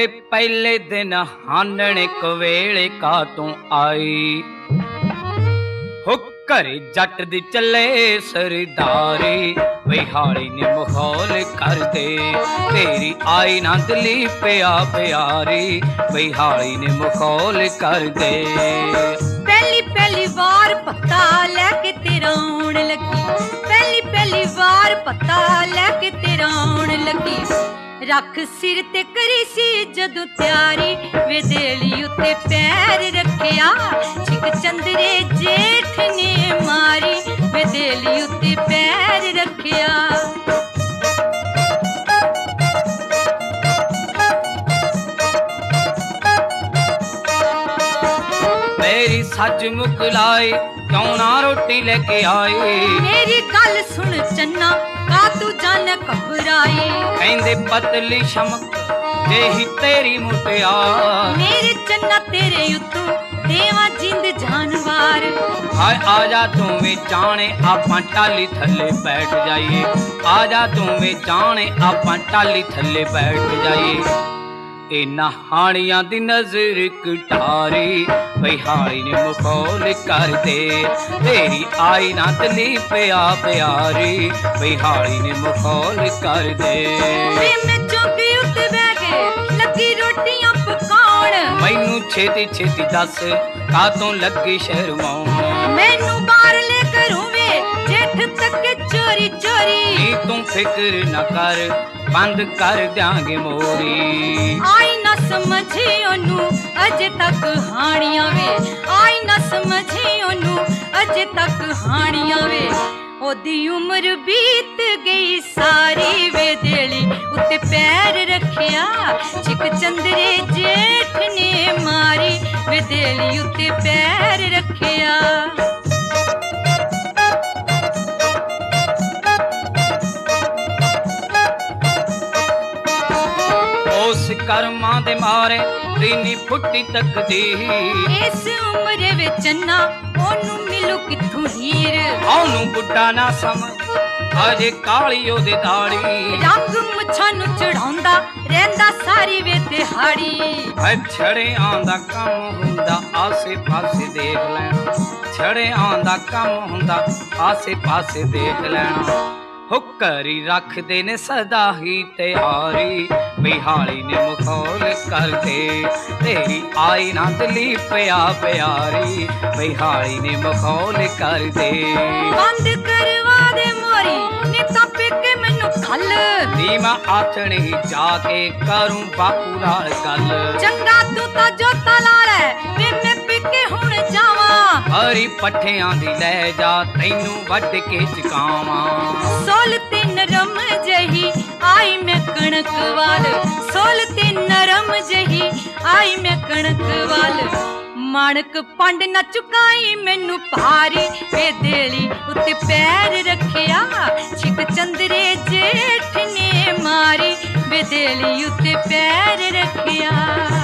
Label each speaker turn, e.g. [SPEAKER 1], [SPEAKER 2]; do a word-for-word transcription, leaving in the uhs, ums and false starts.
[SPEAKER 1] हाय पहले दिन हानने कवेले का तू आई हो घरे जट दी चले सरदारी विहाली ने मखौल कर दे तेरी आई ना दिली प्या प्यारी विहाली ने मखौल कर दे।
[SPEAKER 2] पहली पहली बार पता लैके तेरा आउण लगी पहली पहली बार पता लैके तेरा आउण लगी रख सिर ते करी सी जदों त्यारी वे देली उत्ते पैर रखिया छिक चंदरे जेठ ने मारी वे देली उत्ते पैर रखिया।
[SPEAKER 1] मेरी सज मुकलाई क्यों ना रोटी लेके आई
[SPEAKER 2] मेरी गल सुन चन्ना का तू जान घबराई
[SPEAKER 1] कहंदे पतली शमक जेही तेरी मुटियार
[SPEAKER 2] मेरे चन्ना तेरे उत्तों देवा जिंद जानवार
[SPEAKER 1] हाय आजा तू वे जाने आपां टाली थल्ले बैठ जाइए आजा तू वे जाने आपां टाली थल्ले बैठ जाइए इना हानियां दी नजर कटारी विहाली ने मखौल कर दे तेरी आई ना दिली प्या प्यारी विहाली ने मखौल कर दे।
[SPEAKER 2] मैं चौकी उत्ते बैठ के लगी रोटियां पकाउण
[SPEAKER 1] मैनू छेती छेती दस का तू लगी शर्माउण
[SPEAKER 2] मैनू बाहर ले करूं वे जेठ तक चोरी चोरी
[SPEAKER 1] तू फिक्र न कर बंद कर दियांगे मोरी
[SPEAKER 2] आई ना समझी ओनू अजे तक हानियां वे आई ना समझी ओनू अजे तक हानियां वे ओदी उम्र बीत गई सारी वे देली उत्ते पैर रखिया छिक चंदरे जेठ ने मारी वे देली उत्ते पैर रखिया।
[SPEAKER 1] कर्मां दे मारे तीनी फुट्टी तकदीर
[SPEAKER 2] इस उम्र विच ना ओनू मिलू किथों हीर
[SPEAKER 1] ओनू बुढ़ा ना समझ अजे काली ओदी दाड़ी
[SPEAKER 2] रंग मुछां नू चढ़ाउंदा रहिंदा सारी वे दिहाड़ी
[SPEAKER 1] छड़े आंदा कम हुंदा आसे पासे देख लैना छड़े आंदा कम हुंदा आसे पासे देख लैना हो करी रख दे ने सदा ही तैयारी विहाली ने मखौल कर दे तेरी आई ना दिली प्या प्यारी विहाली ने मखौल कर दे।
[SPEAKER 2] बंद करवा दे मोरी ने तपे के मैनू खल
[SPEAKER 1] नीमा आथणे जाके करूं बापू नाल गल
[SPEAKER 2] चंगा तू ता जोता लाल वे मैं पिके हुण जावा
[SPEAKER 1] हरी पठियां दी ले जा तैनू वड के चकावां
[SPEAKER 2] सोल ते नरम जही आई मैं कणक वाल सोल ते नरम जही आई मैं कणक वाल माणक पंड न चुकाई मैनू भारी वे देली उत्ते पैर रखिया छिक चंदरे जेठ ने मारी वे देली उत्ते पैर रखिया।